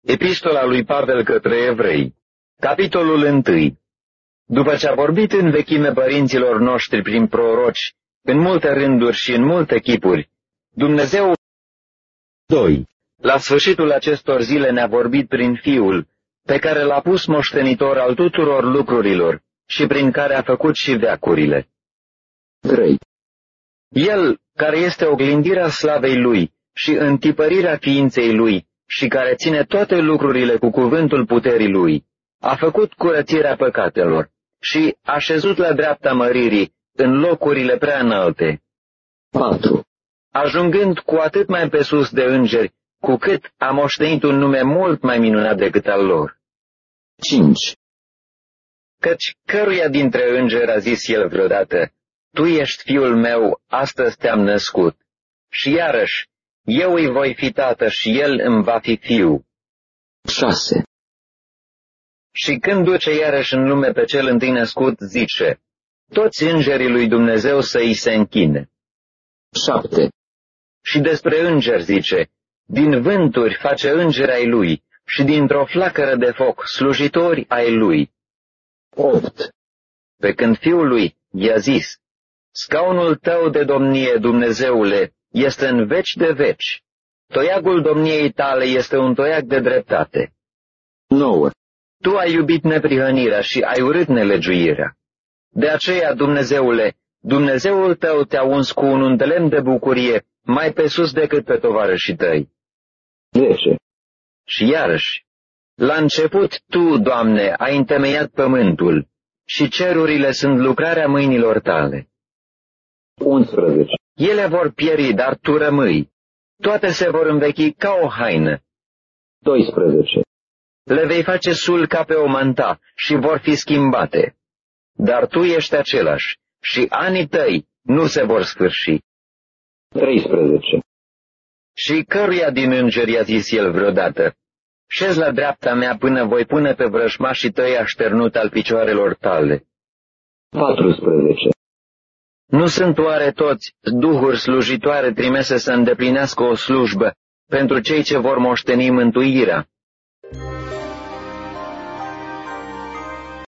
Epistola lui Pavel către Evrei, capitolul 1. După ce a vorbit în vechime părinților noștri prin proroci, în multe rânduri și în multe chipuri, Dumnezeu 2. La sfârșitul acestor zile ne-a vorbit prin Fiul, pe care l-a pus moștenitor al tuturor lucrurilor și prin care a făcut și veacurile. 3. El, care este oglindirea slavei Lui și întipărirea ființei Lui, și care ține toate lucrurile cu cuvântul puterii Lui, a făcut curățirea păcatelor și a șezut la dreapta măririi în locurile prea înalte. 4. Ajungând cu atât mai pe sus de îngeri, cu cât a moștenit un nume mult mai minunat decât al lor. 5. Căci căruia dintre îngeri a zis el vreodată, Tu ești fiul meu, astăzi te-am născut, și iarăși, eu îi voi fi tată și el îmi va fi fiu. 6. Și când duce iarăși în lume pe cel întâi născut, zice, toți îngerii lui Dumnezeu să îi se închine. 7. Și despre îngeri zice, din vânturi face îngeri ai lui și dintr-o flacără de foc slujitori ai lui. 8. Pe când fiul lui i-a zis, scaunul tău de domnie, Dumnezeule, este în veci de veci. Toiagul domniei tale este un toiag de dreptate. 9. Tu ai iubit neprihănirea și ai urât nelegiuirea. De aceea, Dumnezeule, Dumnezeul tău te-a uns cu un undelemn de bucurie mai pe sus decât pe tovarășii tăi. 10. Și iarăși, la început Tu, Doamne, ai întemeiat pământul și cerurile sunt lucrarea mâinilor tale. 11. Ele vor pieri, dar Tu rămâi. Toate se vor învechi ca o haină. 12. Le vei face sul ca pe o manta și vor fi schimbate. Dar Tu ești același și anii Tăi nu se vor sfârși. 13. Și căruia din îngeri i-a zis el vreodată, șezi la dreapta mea până voi pune pe vrăjmașii Tăi așternut al picioarelor Tale. 14. Nu sunt oare toți duhuri slujitoare trimise să îndeplinească o slujbă pentru cei ce vor moșteni mântuirea?